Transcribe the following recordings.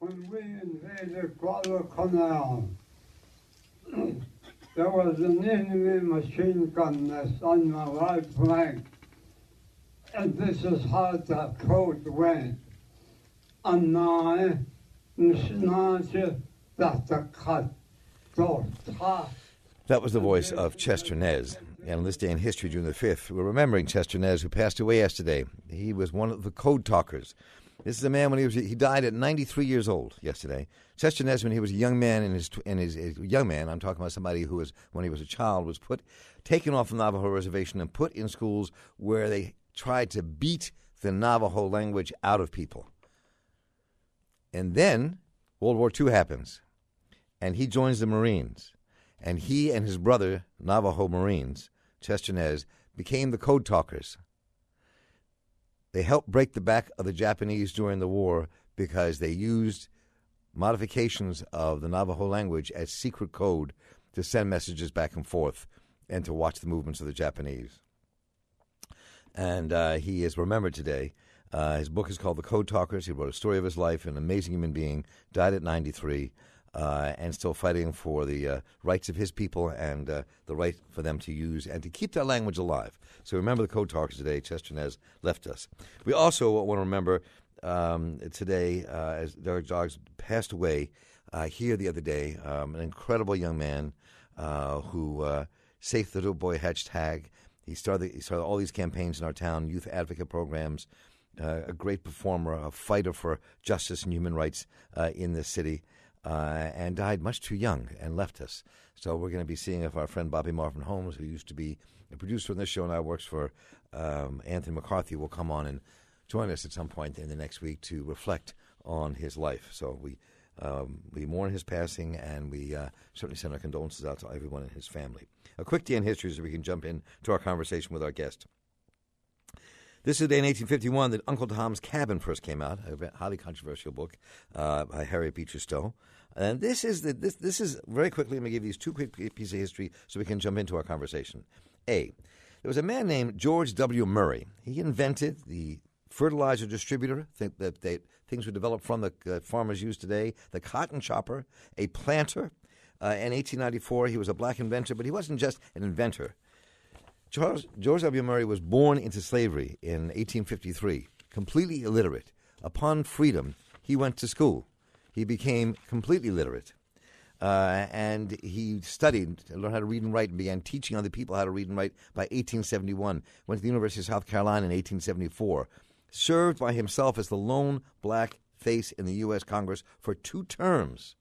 when we invaded Guadalcanal, there was an enemy machine gun nest on my right flank. And this is how the code went. That was the voice of Chester Nez. And on this day in history, June the 5th, we're remembering Chester Nez, who passed away yesterday. He was one of the code talkers. This is a man he died at 93 years old yesterday. Chester Nez, when he was a young man, I'm talking about somebody who was, when he was a child, was taken off the Navajo reservation and put in schools where they tried to beat the Navajo language out of people. And then World War II happens, and he joins the Marines. And he and his brother, Navajo Marines, Chester Nez, became the code talkers. They helped break the back of the Japanese during the war because they used modifications of the Navajo language as secret code to send messages back and forth and to watch the movements of the Japanese. And he is remembered today. His book is called The Code Talkers. He wrote a story of his life, an amazing human being, died at 93, and still fighting for the rights of his people and the right for them to use and to keep their language alive. So remember the Code Talkers today. Chester Nez left us. We also want to remember today, as Derek Joggs passed away here the other day, an incredible young man who saved the Little Boy hashtag. He started all these campaigns in our town, youth advocate programs, a great performer, a fighter for justice and human rights in this city, and died much too young and left us. So we're going to be seeing if our friend Bobby Marvin Holmes, who used to be a producer on this show and now works for Anthony McCarthy, will come on and join us at some point in the next week to reflect on his life. So we mourn his passing, and we certainly send our condolences out to everyone in his family. A quick day in history so we can jump into our conversation with our guest. This is the day in 1851 that Uncle Tom's Cabin first came out, a highly controversial book by Harriet Beecher Stowe. And this is very quickly, let me give you these two quick pieces of history so we can jump into our conversation. There was a man named George W. Murray. He invented the fertilizer distributor that things were developed from the farmers use today, the cotton chopper, a planter. In 1894, he was a black inventor, but he wasn't just an inventor. George W. Murray was born into slavery in 1853, completely illiterate. Upon freedom, he went to school. He became completely literate. And he studied, learned how to read and write, and began teaching other people how to read and write by 1871. Went to the University of South Carolina in 1874. Served by himself as the lone black face in the U.S. Congress for 2 terms.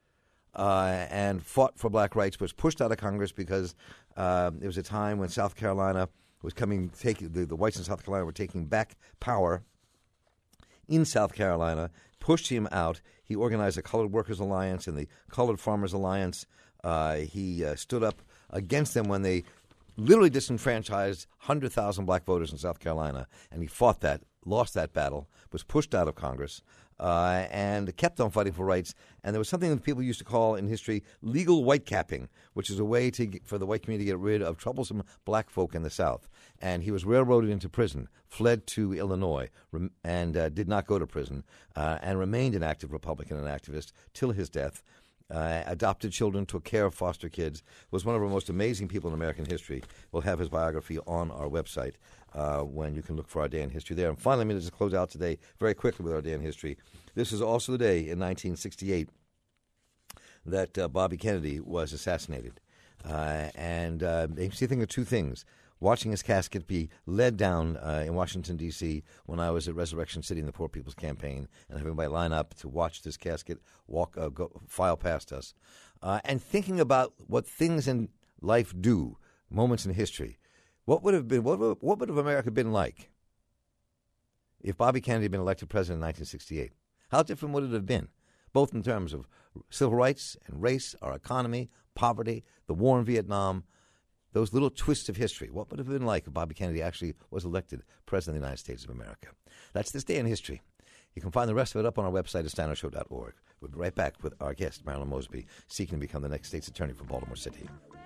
And fought for black rights, was pushed out of Congress because it was a time when South Carolina was the whites in South Carolina were taking back power in South Carolina, pushed him out. He organized the Colored Workers Alliance and the Colored Farmers Alliance. He stood up against them when they literally disenfranchised 100,000 black voters in South Carolina, and he fought that, lost that battle, was pushed out of Congress, and kept on fighting for rights. And there was something that people used to call in history legal whitecapping, which is a way for the white community to get rid of troublesome black folk in the South. And he was railroaded into prison, fled to Illinois, and did not go to prison, and remained an active Republican and activist till his death. Adopted children, took care of foster kids, was one of our most amazing people in American history. We'll have his biography on our website when you can look for our day in history there. And finally, let me just close out today very quickly with our day in history. This is also the day in 1968 that Bobby Kennedy was assassinated. And they think of 2 things. Watching his casket be led down in Washington, D.C. when I was at Resurrection City in the Poor People's Campaign, and having everybody line up to watch this casket file past us, and thinking about what things in life do, moments in history. What would have America been like if Bobby Kennedy had been elected president in 1968? How different would it have been, both in terms of civil rights and race, our economy, poverty, the war in Vietnam, those little twists of history? What would it have been like if Bobby Kennedy actually was elected president of the United States of America? That's this day in history. You can find the rest of it up on our website at steinershow.org. We'll be right back with our guest, Marilyn Mosby, seeking to become the next state's attorney for Baltimore City.